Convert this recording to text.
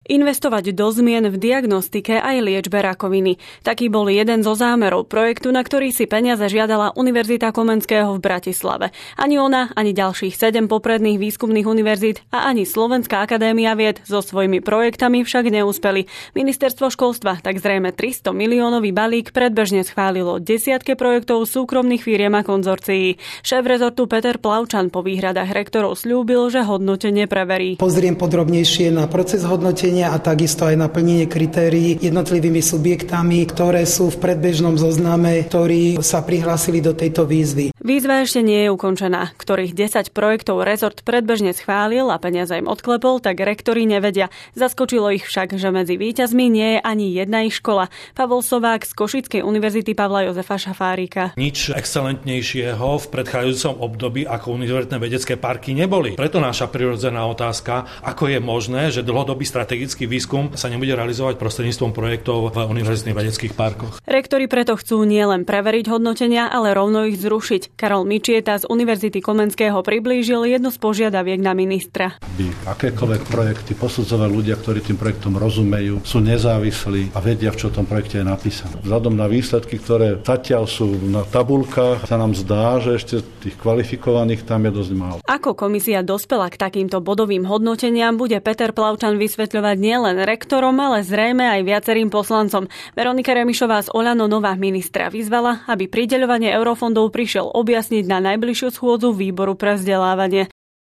Investovať do zmien v diagnostike aj liečbe rakoviny. Taký bol jeden zo zámerov projektu, na ktorý si peniaze žiadala Univerzita Komenského v Bratislave. Ani ona, ani ďalších 7 popredných výskumných univerzít a ani Slovenská akadémia vied so svojimi projektami však neúspeli. Ministerstvo školstva tak zrejme 300 miliónový balík predbežne schválilo desiatke projektov súkromných firiem a konzorcií. Šéf rezortu Peter Plavčan po výhradách rektorov sľúbil, že hodnotenie preverí. Pozriem podrobnejšie na proces hodnotenia a takisto aj naplnenie kritérií jednotlivými subjektami, ktoré sú v predbežnom zozname, ktorí sa prihlásili do tejto výzvy. Výzva ešte nie je ukončená. Ktorých 10 projektov rezort predbežne schválil a peniaze im odklepol, tak rektori nevedia. Zaskočilo ich však, že medzi víťazmi nie je ani jedna ich škola. Pavol Sovák z Košickej univerzity Pavla Jozefa Šafárika. Nič excelentnejšieho v predchádzajúcom období ako univerzitné vedecké parky neboli. Preto naša prirodzená otázka, ako je možné, že dlhodobý strategický výskum sa nebude realizovať prostredníctvom projektov v univerzitných vedeckých parkoch. Rektori preto chcú nielen preveriť hodnotenia, ale rovno ich zrušiť. Karol Mičieta z Univerzity Komenského priblížil jednu z požiadaviek na ministra. By akékoľvek projekty posudzovali ľudia, ktorí tým projektom rozumejú, sú nezávislí a vedia, v čo tom projekte je napísané. Vzhľadom na výsledky, ktoré zatiaľ sú na tabuľkách, sa nám zdá, že ešte tých kvalifikovaných tam je dosť málo. Ako komisia dospela k takýmto bodovým hodnoteniam, bude Peter Plavčan vysvetľovať nielen rektorom, ale zrejme aj viacerým poslancom. Veronika Remišová z Oľano Nová ministra vyzvala, aby prideľovanie eurofondov prišiel objasniť na najbližšiu schôdzu výboru pre vzdelávanie.